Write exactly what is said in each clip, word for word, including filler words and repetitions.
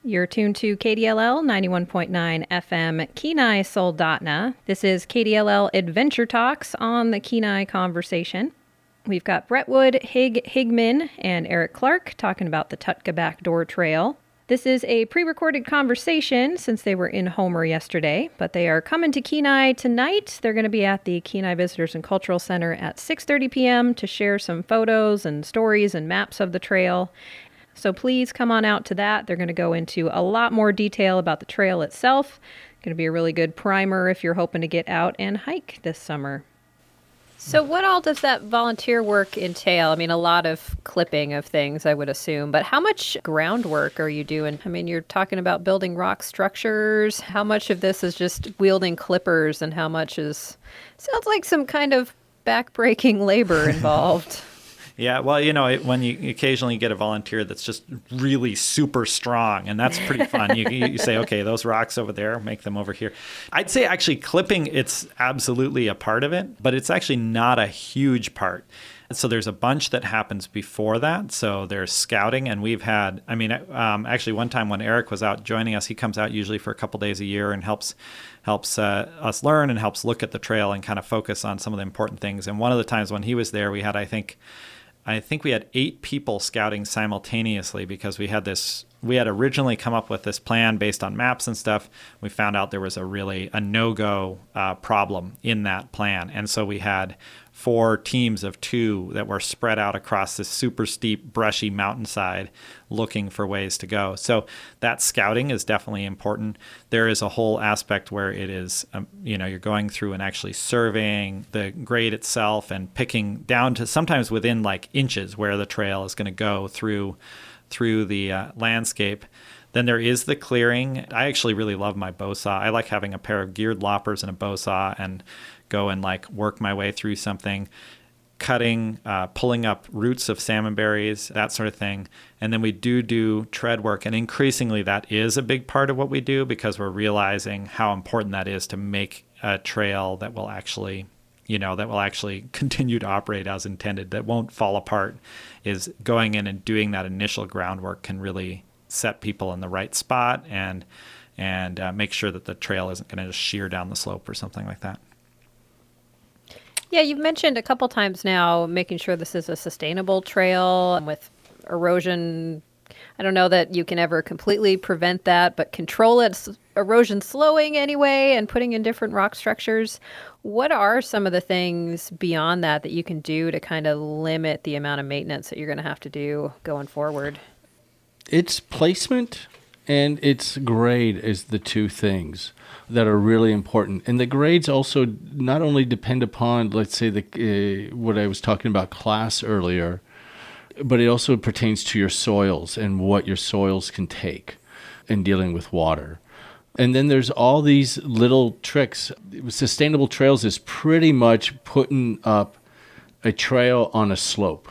You're tuned to K D L L ninety-one point nine F M Kenai Soldotna. This is K D L L Adventure Talks on the Kenai Conversation. We've got Brentwood Hig Higman and Eric Clark talking about the Tutka Backdoor Trail. This is a pre-recorded conversation since they were in Homer yesterday, but they are coming to Kenai tonight. They're going to be at the Kenai Visitors and Cultural Center at six thirty p.m. to share some photos and stories and maps of the trail. So please come on out to that. They're going to go into a lot more detail about the trail itself. Going to be a really good primer if you're hoping to get out and hike this summer. So what all does that volunteer work entail? I mean, a lot of clipping of things, I would assume, but how much groundwork are you doing? I mean, you're talking about building rock structures. How much of this is just wielding clippers and how much is, sounds like some kind of backbreaking labor involved? Yeah, well, you know, it, when you occasionally get a volunteer that's just really super strong, and that's pretty fun. you, you say, okay, those rocks over there, make them over here. I'd say actually clipping, it's absolutely a part of it, but it's actually not a huge part. So there's a bunch that happens before that. So there's scouting, and we've had, I mean, um, actually one time when Eric was out joining us, he comes out usually for a couple days a year and helps helps uh, us learn and helps look at the trail and kind of focus on some of the important things. And one of the times when he was there, we had, I think, I think we had eight people scouting simultaneously because we had this, we had originally come up with this plan based on maps and stuff. We found out there was a really, a no-go uh, problem in that plan. And so we had four teams of two that were spread out across this super steep, brushy mountainside looking for ways to go. So that scouting is definitely important. There is a whole aspect where it is, um, you know, you're going through and actually surveying the grade itself and picking down to sometimes within like inches where the trail is going to go through through the uh, landscape. Then there is the clearing. I actually really love my bow saw. I like having a pair of geared loppers and a bow saw and go and like work my way through something, cutting, uh, pulling up roots of salmon berries, that sort of thing. And then we do do tread work. And increasingly that is a big part of what we do because we're realizing how important that is to make a trail that will actually, you know, that will actually continue to operate as intended, that won't fall apart. Is going in and doing that initial groundwork can really set people in the right spot and and uh, make sure that the trail isn't going to just shear down the slope or something like that. Yeah, you've mentioned a couple times now making sure this is a sustainable trail with erosion. I don't know that you can ever completely prevent that, but control it, erosion slowing anyway, and putting in different rock structures. What are some of the things beyond that that you can do to kind of limit the amount of maintenance that you're going to have to do going forward? Its placement and its grade is the two things that are really important. And the grades also not only depend upon, let's say, the uh, what I was talking about class earlier, but it also pertains to your soils and what your soils can take in dealing with water. And then there's all these little tricks. Sustainable trails is pretty much putting up a trail on a slope.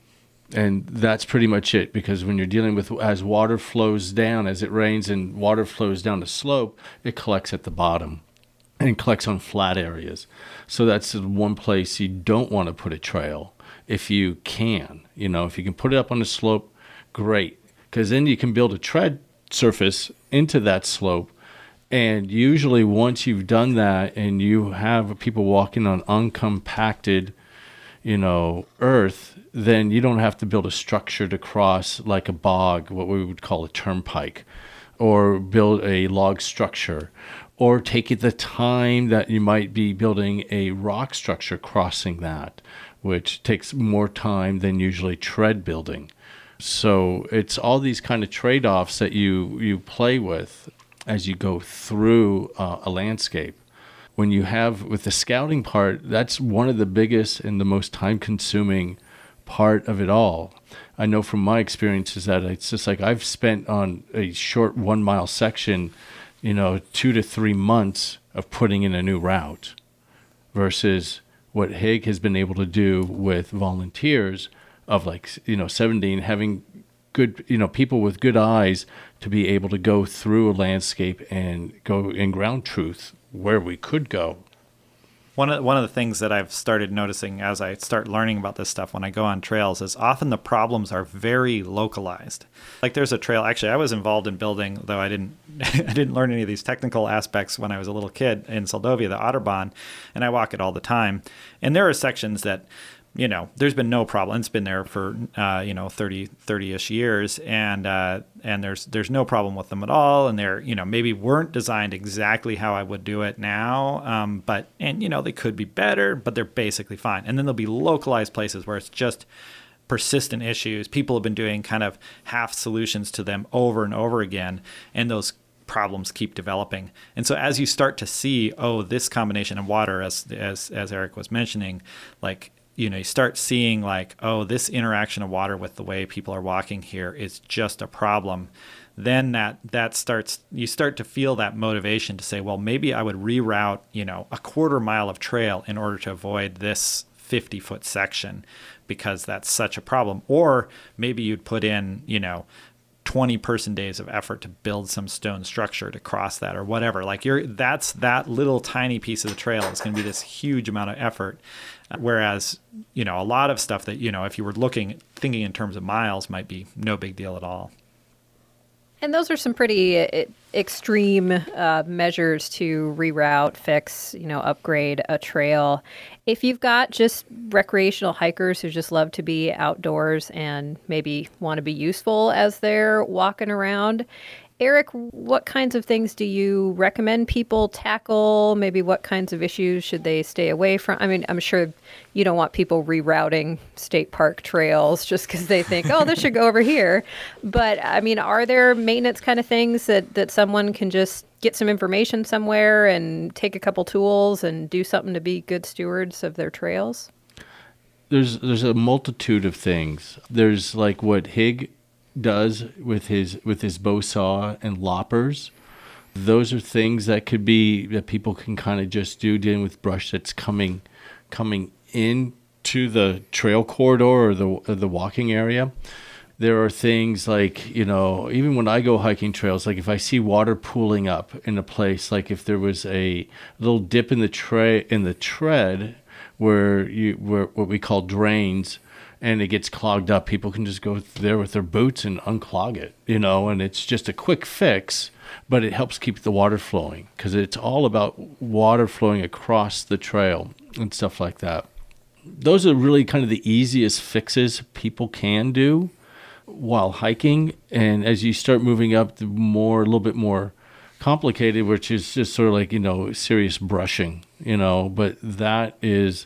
And that's pretty much it, because when you're dealing with, as water flows down, as it rains and water flows down the slope, it collects at the bottom and collects on flat areas. So that's one place you don't want to put a trail if you can. You know, if you can put it up on the slope, great, because then you can build a tread surface into that slope. And usually once you've done that and you have people walking on uncompacted, you know, earth, then you don't have to build a structure to cross like a bog, what we would call a turnpike, or build a log structure, or take it the time that you might be building a rock structure crossing that, which takes more time than usually tread building. So it's all these kind of trade-offs that you, you play with as you go through uh, a landscape. When you have, with the scouting part, that's one of the biggest and the most time-consuming part of it all. I know from my experiences that it's just like I've spent on a short one-mile section, you know, two to three months of putting in a new route versus what Hig has been able to do with volunteers of like, you know, seventeen, having good, you know, people with good eyes to be able to go through a landscape and go in ground truth where we could go. One of one of the things that I've started noticing as I start learning about this stuff when I go on trails is often the problems are very localized. Like there's a trail. Actually, I was involved in building, though I didn't I didn't learn any of these technical aspects when I was a little kid in Seldovia, the Otterbahn, and I walk it all the time. And there are sections that, you know, there's been no problem. It's been there for, uh, you know, thirty, thirty-ish years. And uh, and there's there's no problem with them at all. And they're, you know, maybe weren't designed exactly how I would do it now. Um, but, and, you know, they could be better, but they're basically fine. And then there'll be localized places where it's just persistent issues. People have been doing kind of half solutions to them over and over again. And those problems keep developing. And so as you start to see, oh, this combination of water, as as as Eric was mentioning, like, you know, you start seeing like, oh, this interaction of water with the way people are walking here is just a problem. Then that that starts, you start to feel that motivation to say, well, maybe I would reroute, you know, a quarter mile of trail in order to avoid this fifty foot section because that's such a problem. Or maybe you'd put in, you know, twenty person days of effort to build some stone structure to cross that or whatever. Like you're, that's that little tiny piece of the trail is going to be this huge amount of effort. Whereas, you know, a lot of stuff that, you know, if you were looking, thinking in terms of miles might be no big deal at all. And those are some pretty uh, extreme uh, measures to reroute, fix, you know, upgrade a trail. If you've got just recreational hikers who just love to be outdoors and maybe want to be useful as they're walking around, Eric, what kinds of things do you recommend people tackle? Maybe what kinds of issues should they stay away from? I mean, I'm sure you don't want people rerouting state park trails just because they think, oh, this should go over here. But, I mean, are there maintenance kind of things that, that someone can just get some information somewhere and take a couple tools and do something to be good stewards of their trails? There's, there's a multitude of things. There's like what Hig does with his with his bow saw and loppers. Those are things that could be that people can kind of just do dealing with brush that's coming coming into the trail corridor or the or the walking area. There are things like, you know, even when I go hiking trails, like if I see water pooling up in a place, like if there was a little dip in the tray in the tread where you where what we call drains, and it gets clogged up, people can just go there with their boots and unclog it, you know, and it's just a quick fix, but it helps keep the water flowing because it's all about water flowing across the trail and stuff like that. Those are really kind of the easiest fixes people can do while hiking. And as you start moving up, the more, a little bit more complicated, which is just sort of like, you know, serious brushing, you know, but that is...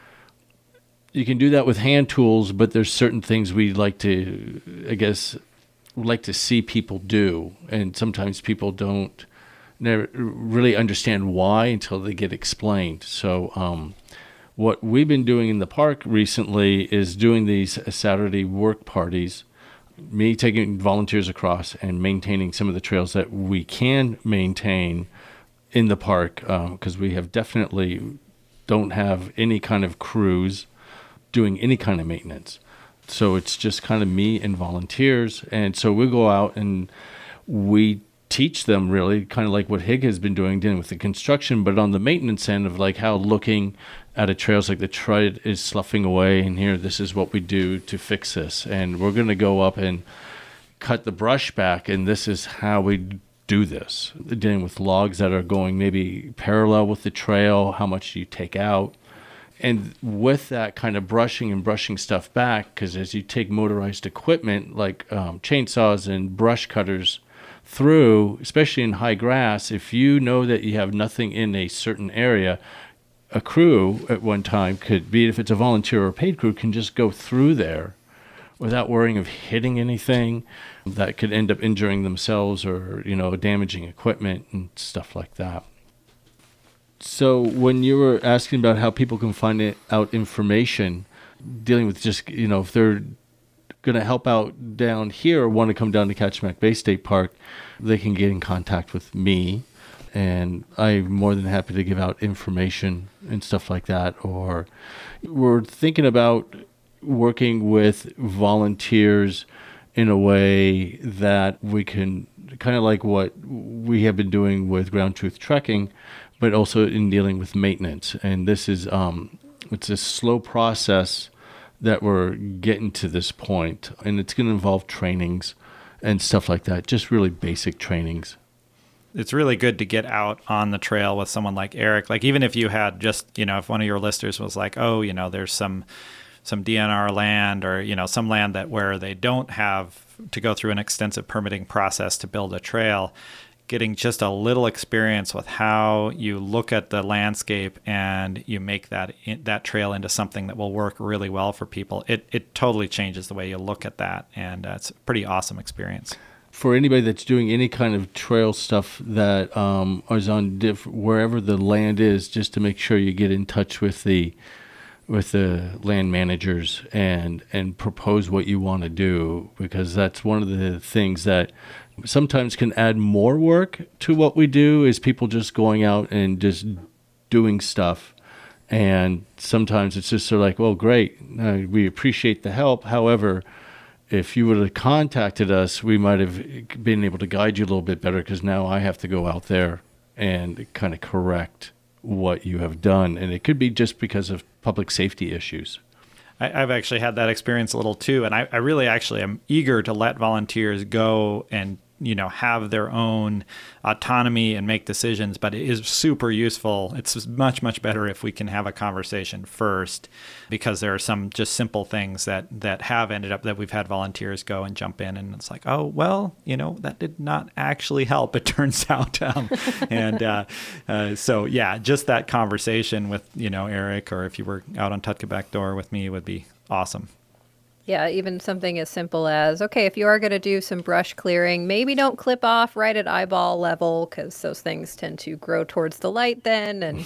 You can do that with hand tools, but there's certain things we like to, I guess, like to see people do. And sometimes people don't never really understand why until they get explained. So um, what we've been doing in the park recently is doing these Saturday work parties, me taking volunteers across and maintaining some of the trails that we can maintain in the park, because um, we have definitely don't have any kind of crews doing any kind of maintenance. So it's just kind of me and volunteers. And so we go out and we teach them really kind of like what Hig has been doing, dealing with the construction, but on the maintenance end of like how looking at a trails like the tread is sloughing away, and here, this is what we do to fix this. And we're going to go up and cut the brush back, and this is how we do this. Dealing with logs that are going maybe parallel with the trail, how much you take out. And with that kind of brushing and brushing stuff back, because as you take motorized equipment like um, chainsaws and brush cutters through, especially in high grass, if you know that you have nothing in a certain area, a crew at one time could be, if it's a volunteer or a paid crew, can just go through there without worrying of hitting anything that could end up injuring themselves or, you know, damaging equipment and stuff like that. So when you were asking about how people can find it out information, dealing with just, you know, if they're going to help out down here or want to come down to Kachemak Bay State Park, they can get in contact with me, and I'm more than happy to give out information and stuff like that. Or we're thinking about working with volunteers in a way that we can, kind of like what we have been doing with Ground Truth Trekking, but also in dealing with maintenance. And this is um, it's a slow process that we're getting to this point, and it's going to involve trainings and stuff like that, just really basic trainings. It's really good to get out on the trail with someone like Eric. Like, even if you had just, you know, if one of your listeners was like, oh, you know, there's some some D N R land, or, you know, some land that where they don't have to go through an extensive permitting process to build a trail, getting just a little experience with how you look at the landscape and you make that that trail into something that will work really well for people. It it totally changes the way you look at that, and uh, it's a pretty awesome experience. For anybody that's doing any kind of trail stuff that um, is on diff- wherever the land is, just to make sure you get in touch with the with the land managers and and propose what you want to do, because that's one of the things that sometimes can add more work to what we do, is people just going out and just doing stuff. And sometimes it's just sort of like, well, great, uh, we appreciate the help. However, if you would have contacted us, we might have been able to guide you a little bit better, because now I have to go out there and kind of correct what you have done. And it could be just because of public safety issues. I, I've actually had that experience a little too. And I, I really actually am eager to let volunteers go and, you know, have their own autonomy and make decisions, but it is super useful. It's much, much better if we can have a conversation first, because there are some just simple things that, that have ended up that we've had volunteers go and jump in, and it's like, oh, well, you know, that did not actually help, it turns out. Um, and uh, uh, so, yeah, just that conversation with, you know, Eric, or if you were out on Tutka Backdoor with me, would be awesome. Yeah, even something as simple as, okay, if you are going to do some brush clearing, maybe don't clip off right at eyeball level, because those things tend to grow towards the light then and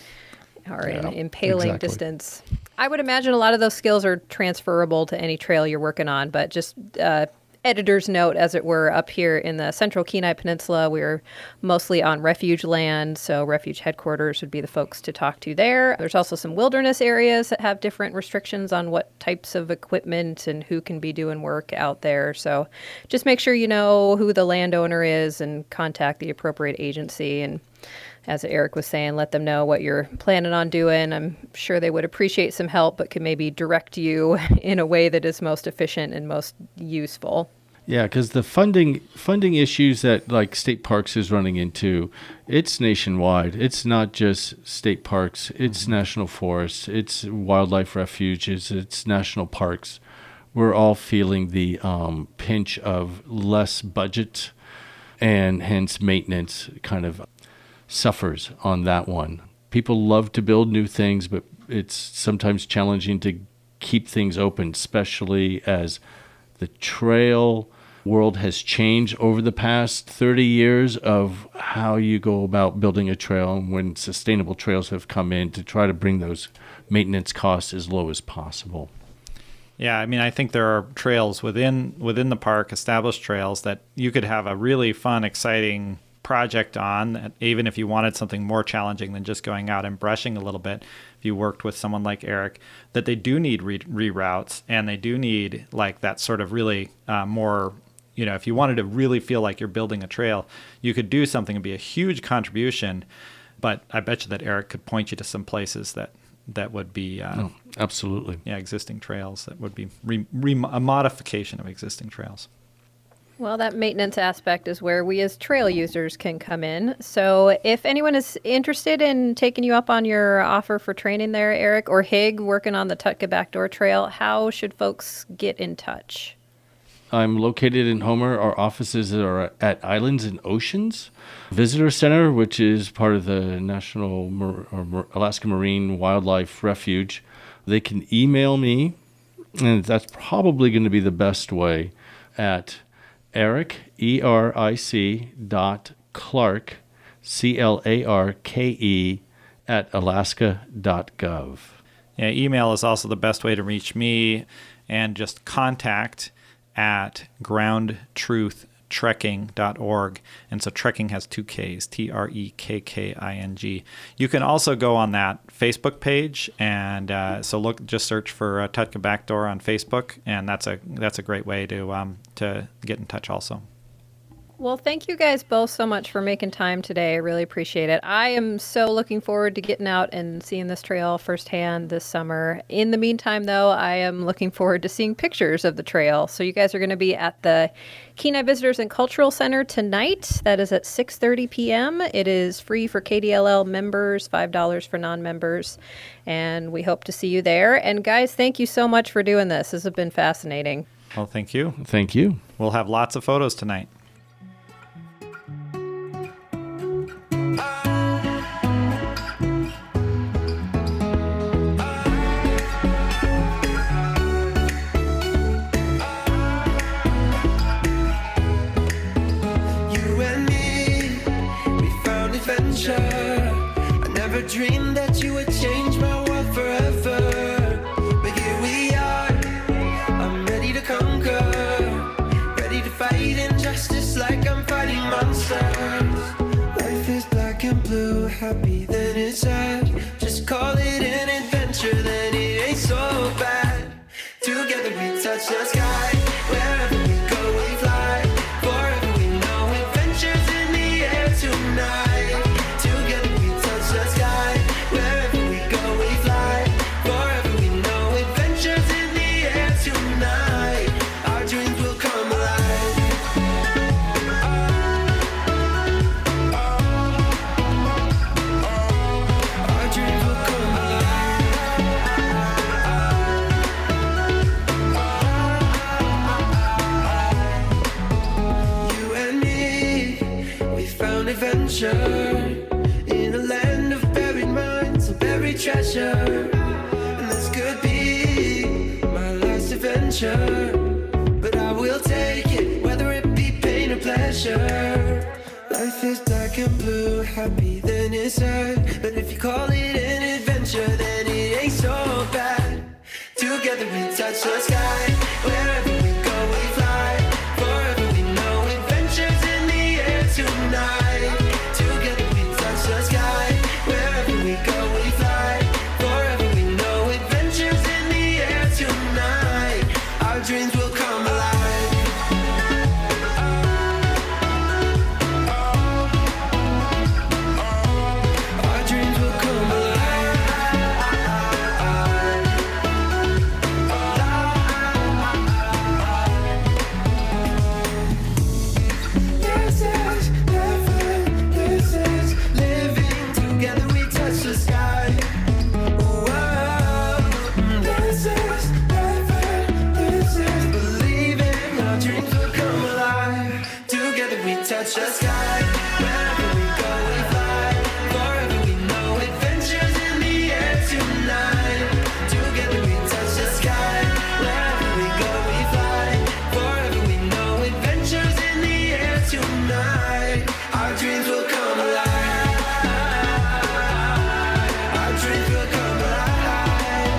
are Yeah, in impaling exactly. distance. I would imagine a lot of those skills are transferable to any trail you're working on, but just uh, editor's note, as it were, up here in the central Kenai Peninsula, we're mostly on refuge land, so refuge headquarters would be the folks to talk to there. There's also some wilderness areas that have different restrictions on what types of equipment and who can be doing work out there. So just make sure you know who the landowner is and contact the appropriate agency. And as Eric was saying, let them know what you're planning on doing. I'm sure they would appreciate some help, but can maybe direct you in a way that is most efficient and most useful. Yeah, because the funding funding issues that like state parks is running into, it's nationwide. It's not just state parks. It's mm-hmm. national forests. It's wildlife refuges. It's national parks. We're all feeling the um, pinch of less budget, and hence maintenance kind of suffers on that one. People love to build new things, but it's sometimes challenging to keep things open, especially as the trail world has changed over the past thirty years of how you go about building a trail, and when sustainable trails have come in to try to bring those maintenance costs as low as possible. Yeah, I mean, I think there are trails within within the park, established trails, that you could have a really fun, exciting project on, even if you wanted something more challenging than just going out and brushing a little bit. If you worked with someone like Eric, that they do need re- reroutes, and they do need like that sort of really uh, more, you know, if you wanted to really feel like you're building a trail, you could do something and be a huge contribution. But I bet you that Eric could point you to some places that that would be uh, oh, absolutely yeah existing trails that would be re- re- a modification of existing trails. Well, that maintenance aspect is where we as trail users can come in. So if anyone is interested in taking you up on your offer for training there, Eric, or Hig, working on the Tutka Backdoor Trail, how should folks get in touch? I'm located in Homer. Our offices are at Islands and Oceans Visitor Center, which is part of the National Mar- or Alaska Marine Wildlife Refuge. They can email me, and that's probably going to be the best way, at Eric, E R I C dot Clarke, C L A R K E, at alaska dot gov. Yeah, email is also the best way to reach me, and just contact at ground truth trekking dot org. And so trekking has two K's, T R E K K I N G. You can also go on that Facebook page, and uh, so look, just search for uh, Tutka Backdoor on Facebook, and that's a that's a great way to um, to get in touch also. Well, thank you guys both so much for making time today. I really appreciate it. I am so looking forward to getting out and seeing this trail firsthand this summer. In the meantime, though, I am looking forward to seeing pictures of the trail. So you guys are going to be at the Kenai Visitors and Cultural Center tonight. That is at six thirty p.m. It is free for K D L L members, five dollars for non-members, and we hope to see you there. And guys, thank you so much for doing this. This has been fascinating. Well, thank you. Thank you. We'll have lots of photos tonight. I never dreamed that you would change my world forever. But here we are, I'm ready to conquer, ready to fight injustice like I'm fighting monsters. Life is black and blue, happy then it's sad. Just call it an adventure, then it ain't so bad. Together we touch the sky, wherever we go we fly. Forever we know adventures in the air tonight. In a land of buried mines and buried treasure, and this could be my last adventure, but I will take it, whether it be pain or pleasure. Life is black and blue, happy then it's sad, but if you call it an adventure, then it ain't so bad. Together we touch the sky, wherever we go we fly. Forever we know adventures in the air tonight. Dreams will come alive. Our dreams will come alive. This is living, this is living. Together we touch the sky. Whoa, this is touch the sky, wherever we go we fly. Forever we know adventures in the air tonight. Together we touch the sky, wherever we go we fly. Forever we know adventures in the air tonight. Our dreams will come alive. Our dreams will come alive.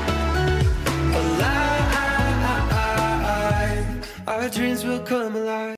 Alive. Our dreams will come alive.